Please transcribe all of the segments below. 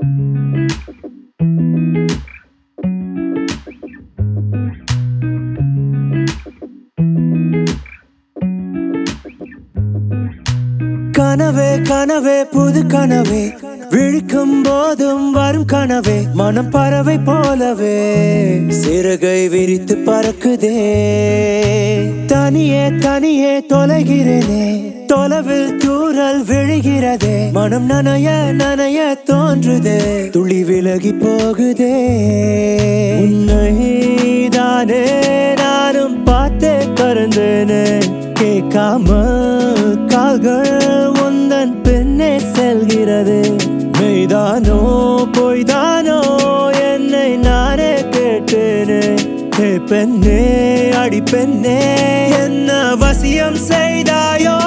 கனவே கனவே புது கனவே விழிக்கும் போதும் வரும் கனவே மனம் பறவை போலவே சிறகை விரித்து பறக்குதே தனியே தனியே தொலைகிறேனே தொலைவில் தூரல் விழுகிறதே மனம் நனைய நனைய தோன்றுதே துளி விலகி போகுதே உன்னை தானே நானும் பார்த்தே கறந்தேனே கேட்காம கால்கள் உந்தன் பின்னே செல்கிறது மெய்தானோ பொய்தானோ என்னை நானே கேட்டேனே ஹே பெண்ணே அடி பெண்ணே என்ன வசியம் செய்தாயோ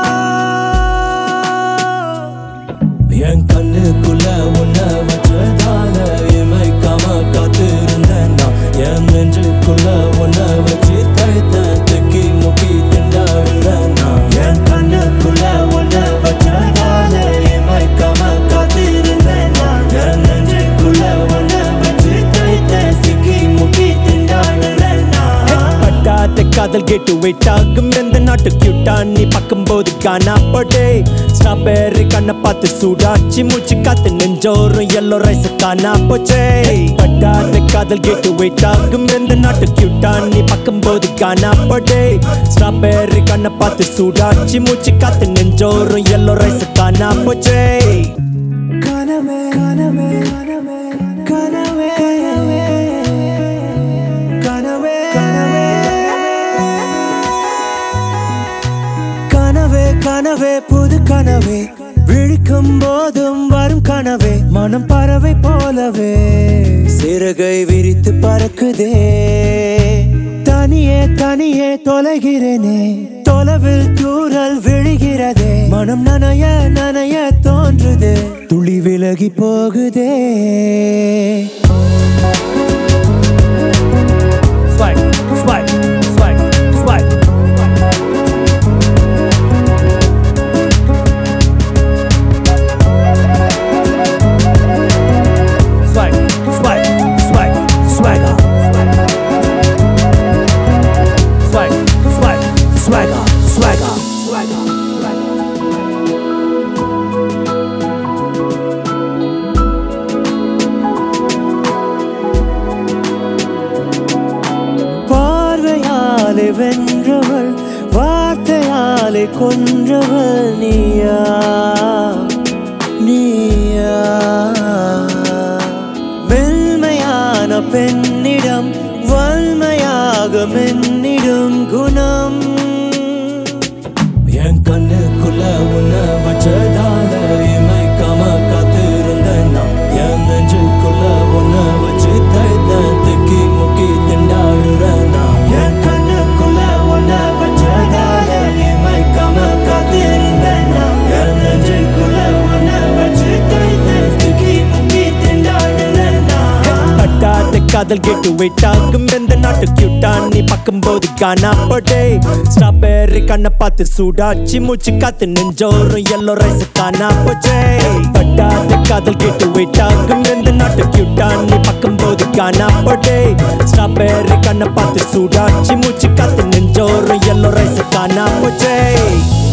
என் கண்ணுக்குள்ள உன்னை வச்சதால இமைக்காம காத்திருந்தேன் நான் என் நெஞ்சுக்குள்ள உன்னை வச்சு தழுத்தேன் திக்கி முக்கி திண்டாடுறேன் நான் என் கண்ணுக்குள்ள உன்னை வச்சதால இமைக்காம காத்திருந்தேன் நான் என் நெஞ்சுக்குள்ள உன்னை வச்சு தழுத்தேன் திக்கி முக்கி திண்டாடுறேன் நான் பட்டாத காதல் கேட்டு வெயிட் ஆகும் எந்த நாட்டு கியூட்டா நீ பார்க்கும்போது காணா போட்டே ஸ்ட்ராபெர்ரி கண்ணை பார்த்து சூடாச்சி மூச்சு காத்து நெஞ்சோறும் எல்லோ ரைஸ் காணா போச்சே பட்டாத காதல் கேட்டு வெயிட் ஆகும் எந்த நாட்டு கியூட்டா நீ பார்க்கும்போது காணா போட்டே ஸ்ட்ராபெர்ரி கண்ணை பார்த்து சூடாச்சி மூச்சு காத்து நெஞ்சோறும் எல்லோ ரைஸ் காணா போச்சே கனவே கனவே கனவே கனவே கனவே கனவே கனவே புது கனவே விழிக்கும் போதும் வரும் கனவே மனம் பறவை போலவே சிறகை விரித்து பறக்குதே தனியே தனியே தொலைகிறேனே தொலைவில் தூரல் விழுகிறதே மனம் நனைய நனைய தோன்றுதே துளி விலகி போகுதே Swag, swag, swag, swag. Swag, swag, swag, swagger. Swag, swag, swagger, swagger, swagger. பார்வையாலே வென்றவள் வார்த்தையாலே கொன்றவள் நீயா நீயா மென்மையான பெண்ணிடம் வன்மையாக மென்னிடும் குணம் என் கண்ணுக்குள்ள உன்னை வச்சதால இமைக்காம காத்திருந்தேன் நான் என் நெஞ்சுக்குள்ள உன்னை வச்சு தைத்தேன் திக்கி முக்கி திண்டாடுறேன் நான் என் கண்ணுக்குள்ள உன்னை வச்சதால இமைக்காம காத்திருந்தேன் நான் என் நெஞ்சுக்குள்ள உன்னை வச்சு தைத்தேன் திக்கி முக்கி திண்டாடுறேன் நான் பட்டாத காதல் கேட்டு வெயிட் ஆகும் எந்த நாட்டு கியூட்டா நீ பார்க்கும்போது காணா போட்டே ஸ்ட்ராபெர்ரி கண்ணை பார்த்து சூடாச்சி மூச்சு காத்து நெஞ்சோறும் எல்லோ ரைஸ் காணா போச்சே பட்டாத காதல் கேட்டு வெயிட் ஆகும் எந்த நாட்டு கியூட்டா நீ பார்க்கும்போது காணா போட்டே ஸ்ட்ராபெர்ரி கண்ணை பார்த்து சூடாச்சி மூச்சு காத்து நெஞ்சோறும் எல்லோ ரைஸ் காணா போச்சே